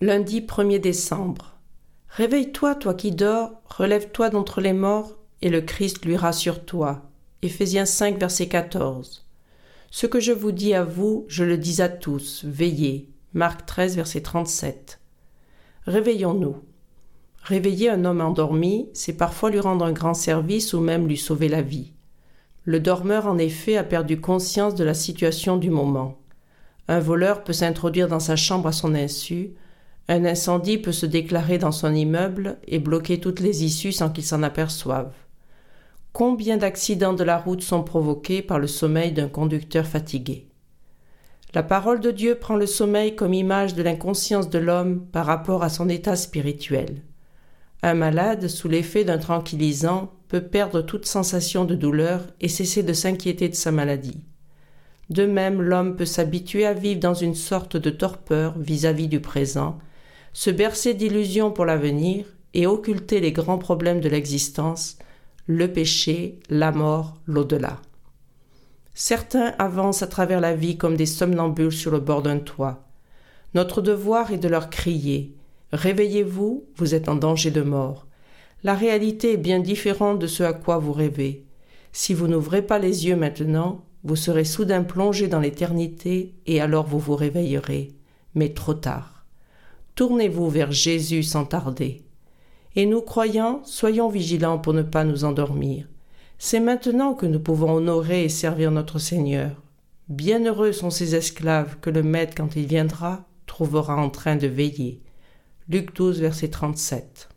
Lundi 1er décembre. Réveille-toi, toi qui dors, relève-toi d'entre les morts, et le Christ luira sur toi. Éphésiens 5, verset 14. Ce que je vous dis à vous, je le dis à tous, veillez. Marc 13, verset 37. Réveillons-nous. Réveiller un homme endormi, c'est parfois lui rendre un grand service ou même lui sauver la vie. Le dormeur, en effet, a perdu conscience de la situation du moment. Un voleur peut s'introduire dans sa chambre à son insu, un incendie peut se déclarer dans son immeuble et bloquer toutes les issues sans qu'il s'en aperçoive. Combien d'accidents de la route sont provoqués par le sommeil d'un conducteur fatigué? La parole de Dieu prend le sommeil comme image de l'inconscience de l'homme par rapport à son état spirituel. Un malade, sous l'effet d'un tranquillisant, peut perdre toute sensation de douleur et cesser de s'inquiéter de sa maladie. De même, l'homme peut s'habituer à vivre dans une sorte de torpeur vis-à-vis du présent, se bercer d'illusions pour l'avenir et occulter les grands problèmes de l'existence, le péché, la mort, l'au-delà. Certains avancent à travers la vie comme des somnambules sur le bord d'un toit. Notre devoir est de leur crier « Réveillez-vous, vous êtes en danger de mort ». La réalité est bien différente de ce à quoi vous rêvez. Si vous n'ouvrez pas les yeux maintenant, vous serez soudain plongé dans l'éternité et alors vous vous réveillerez, mais trop tard. Tournez-vous vers Jésus sans tarder. Et nous croyants, soyons vigilants pour ne pas nous endormir. C'est maintenant que nous pouvons honorer et servir notre Seigneur. Bienheureux sont ces esclaves que le Maître, quand il viendra, trouvera en train de veiller. Luc 12, verset 37.